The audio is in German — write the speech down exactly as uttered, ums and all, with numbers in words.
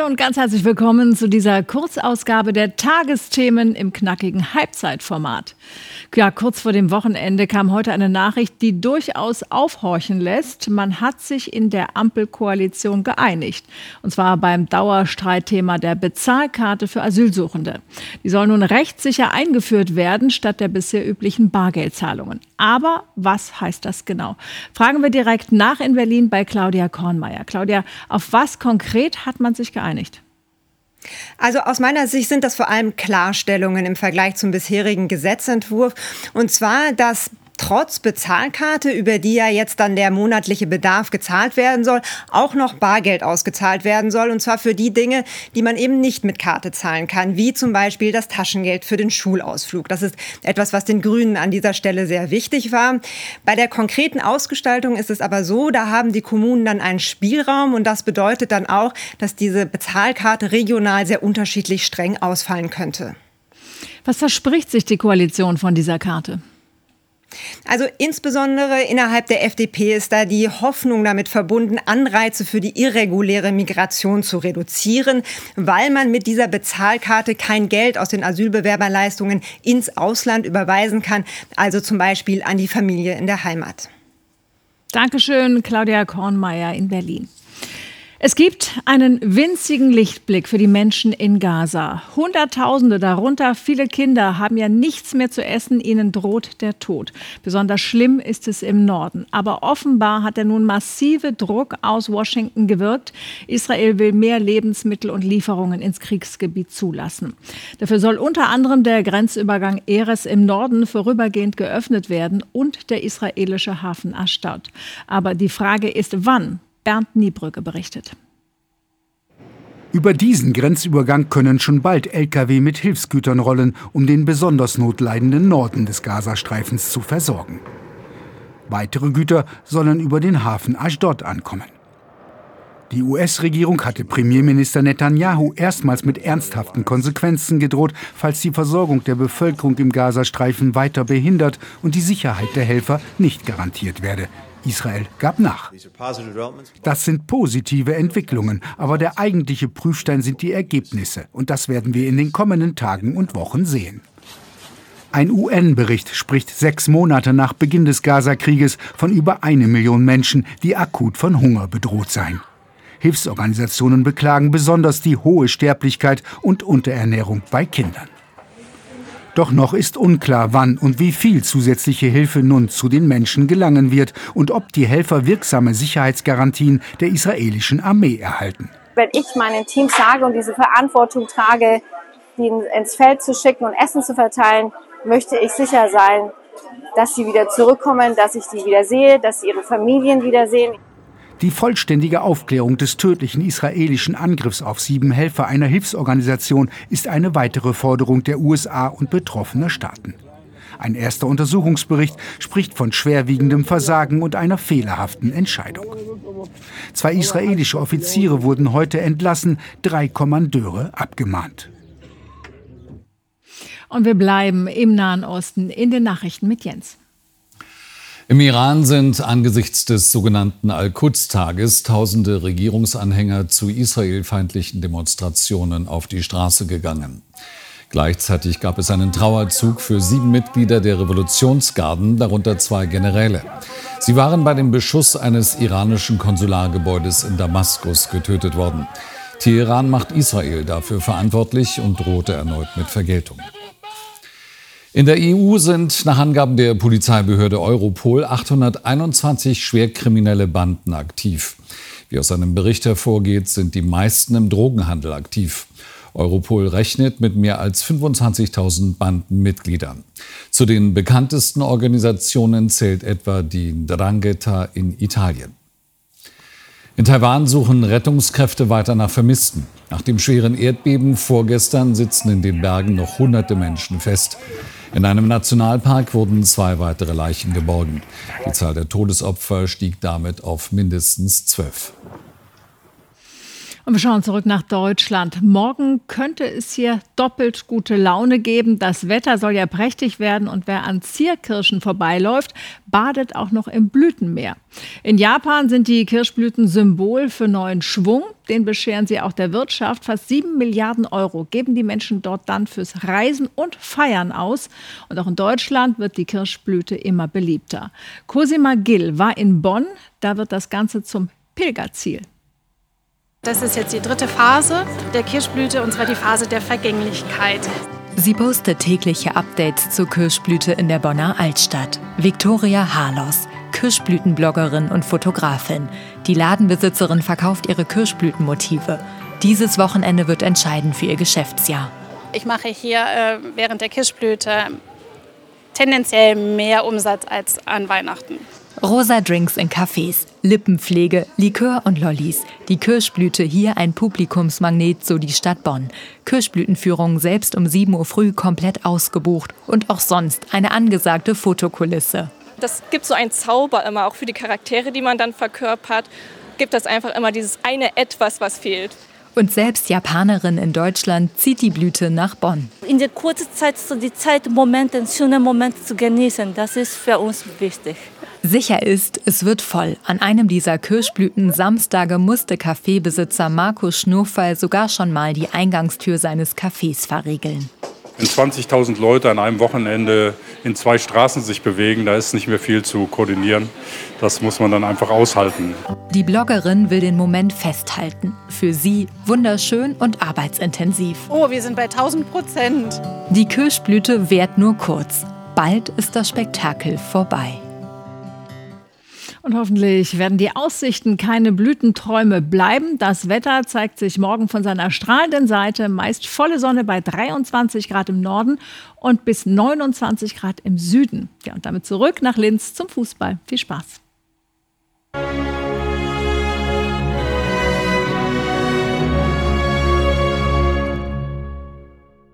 und ganz herzlich willkommen zu dieser Kurzausgabe der Tagesthemen im knackigen Halbzeitformat. Ja, kurz vor dem Wochenende kam heute eine Nachricht, die durchaus aufhorchen lässt. Man hat sich in der Ampelkoalition geeinigt. Und zwar beim Dauerstreitthema der Bezahlkarte für Asylsuchende. Die soll nun rechtssicher eingeführt werden, statt der bisher üblichen Bargeldzahlungen. Aber was heißt das genau? Fragen wir direkt nach in Berlin bei Claudia Kornmeier. Claudia, auf was konkret hat man sich geeinigt? Also aus meiner Sicht sind das vor allem Klarstellungen im Vergleich zum bisherigen Gesetzentwurf. Und zwar, dass trotz Bezahlkarte, über die ja jetzt dann der monatliche Bedarf gezahlt werden soll, auch noch Bargeld ausgezahlt werden soll. Und zwar für die Dinge, die man eben nicht mit Karte zahlen kann, wie zum Beispiel das Taschengeld für den Schulausflug. Das ist etwas, was den Grünen an dieser Stelle sehr wichtig war. Bei der konkreten Ausgestaltung ist es aber so, da haben die Kommunen dann einen Spielraum. Und das bedeutet dann auch, dass diese Bezahlkarte regional sehr unterschiedlich streng ausfallen könnte. Was verspricht sich die Koalition von dieser Karte? Also insbesondere innerhalb der F D P ist da die Hoffnung damit verbunden, Anreize für die irreguläre Migration zu reduzieren, weil man mit dieser Bezahlkarte kein Geld aus den Asylbewerberleistungen ins Ausland überweisen kann, also zum Beispiel an die Familie in der Heimat. Dankeschön, Claudia Kornmeier in Berlin. Es gibt einen winzigen Lichtblick für die Menschen in Gaza. Hunderttausende, darunter viele Kinder, haben ja nichts mehr zu essen. Ihnen droht der Tod. Besonders schlimm ist es im Norden. Aber offenbar hat der nun massive Druck aus Washington gewirkt. Israel will mehr Lebensmittel und Lieferungen ins Kriegsgebiet zulassen. Dafür soll unter anderem der Grenzübergang Erez im Norden vorübergehend geöffnet werden und der israelische Hafen Ashdod. Aber die Frage ist, wann? Bernd Niebrücke berichtet. Über diesen Grenzübergang können schon bald L K W mit Hilfsgütern rollen, um den besonders notleidenden Norden des Gazastreifens zu versorgen. Weitere Güter sollen über den Hafen Ashdod ankommen. Die U S-Regierung hatte Premierminister Netanyahu erstmals mit ernsthaften Konsequenzen gedroht, falls die Versorgung der Bevölkerung im Gazastreifen weiter behindert und die Sicherheit der Helfer nicht garantiert werde. Israel gab nach. Das sind positive Entwicklungen, aber der eigentliche Prüfstein sind die Ergebnisse. Und das werden wir in den kommenden Tagen und Wochen sehen. Ein U N-Bericht spricht sechs Monate nach Beginn des Gaza-Krieges von über eine Million Menschen, die akut von Hunger bedroht seien. Hilfsorganisationen beklagen besonders die hohe Sterblichkeit und Unterernährung bei Kindern. Doch noch ist unklar, wann und wie viel zusätzliche Hilfe nun zu den Menschen gelangen wird und ob die Helfer wirksame Sicherheitsgarantien der israelischen Armee erhalten. Wenn ich meinen Teams sage und diese Verantwortung trage, die ins Feld zu schicken und Essen zu verteilen, möchte ich sicher sein, dass sie wieder zurückkommen, dass ich die wieder sehe, dass sie ihre Familien wiedersehen. Die vollständige Aufklärung des tödlichen israelischen Angriffs auf sieben Helfer einer Hilfsorganisation ist eine weitere Forderung der U S A und betroffener Staaten. Ein erster Untersuchungsbericht spricht von schwerwiegendem Versagen und einer fehlerhaften Entscheidung. Zwei israelische Offiziere wurden heute entlassen, drei Kommandeure abgemahnt. Und wir bleiben im Nahen Osten in den Nachrichten mit Jens. Im Iran sind angesichts des sogenannten Al-Quds-Tages tausende Regierungsanhänger zu israelfeindlichen Demonstrationen auf die Straße gegangen. Gleichzeitig gab es einen Trauerzug für sieben Mitglieder der Revolutionsgarden, darunter zwei Generäle. Sie waren bei dem Beschuss eines iranischen Konsulargebäudes in Damaskus getötet worden. Teheran macht Israel dafür verantwortlich und drohte erneut mit Vergeltung. In der E U sind nach Angaben der Polizeibehörde Europol achthunderteinundzwanzig schwerkriminelle Banden aktiv. Wie aus einem Bericht hervorgeht, sind die meisten im Drogenhandel aktiv. Europol rechnet mit mehr als fünfundzwanzigtausend Bandenmitgliedern. Zu den bekanntesten Organisationen zählt etwa die Ndrangheta in Italien. In Taiwan suchen Rettungskräfte weiter nach Vermissten. Nach dem schweren Erdbeben vorgestern sitzen in den Bergen noch hunderte Menschen fest. In einem Nationalpark wurden zwei weitere Leichen geborgen. Die Zahl der Todesopfer stieg damit auf mindestens zwölf. Und wir schauen zurück nach Deutschland. Morgen könnte es hier doppelt gute Laune geben. Das Wetter soll ja prächtig werden und wer an Zierkirschen vorbeiläuft, badet auch noch im Blütenmeer. In Japan sind die Kirschblüten Symbol für neuen Schwung. Den bescheren sie auch der Wirtschaft. Fast sieben Milliarden Euro geben die Menschen dort dann fürs Reisen und Feiern aus. Und auch in Deutschland wird die Kirschblüte immer beliebter. Cosima Gill war in Bonn. Da wird das Ganze zum Pilgerziel. Das ist jetzt die dritte Phase der Kirschblüte, und zwar die Phase der Vergänglichkeit. Sie postet tägliche Updates zur Kirschblüte in der Bonner Altstadt. Viktoria Harlos, Kirschblütenbloggerin und Fotografin. Die Ladenbesitzerin verkauft ihre Kirschblütenmotive. Dieses Wochenende wird entscheidend für ihr Geschäftsjahr. Ich mache hier äh, während der Kirschblüte tendenziell mehr Umsatz als an Weihnachten. Rosa Drinks in Cafés, Lippenpflege, Likör und Lollis. Die Kirschblüte hier ein Publikumsmagnet, so die Stadt Bonn. Kirschblütenführung selbst um sieben Uhr früh komplett ausgebucht. Und auch sonst eine angesagte Fotokulisse. Das gibt so einen Zauber immer, auch für die Charaktere, die man dann verkörpert. Gibt das einfach immer dieses eine Etwas, was fehlt. Und selbst Japanerin in Deutschland zieht die Blüte nach Bonn. In der kurzen Zeit so die Zeit, Momente, schöne Momente zu genießen, das ist für uns wichtig. Sicher ist, es wird voll. An einem dieser Kirschblüten-Samstage musste Kaffeebesitzer Markus Schnurfall sogar schon mal die Eingangstür seines Cafés verriegeln. Wenn zwanzigtausend Leute an einem Wochenende in zwei Straßen sich bewegen, da ist nicht mehr viel zu koordinieren. Das muss man dann einfach aushalten. Die Bloggerin will den Moment festhalten. Für sie wunderschön und arbeitsintensiv. Oh, wir sind bei tausend Prozent. Die Kirschblüte währt nur kurz. Bald ist das Spektakel vorbei. Und hoffentlich werden die Aussichten keine Blütenträume bleiben. Das Wetter zeigt sich morgen von seiner strahlenden Seite. Meist volle Sonne bei dreiundzwanzig Grad im Norden und bis neunundzwanzig Grad im Süden. Ja, und damit zurück nach Linz zum Fußball. Viel Spaß.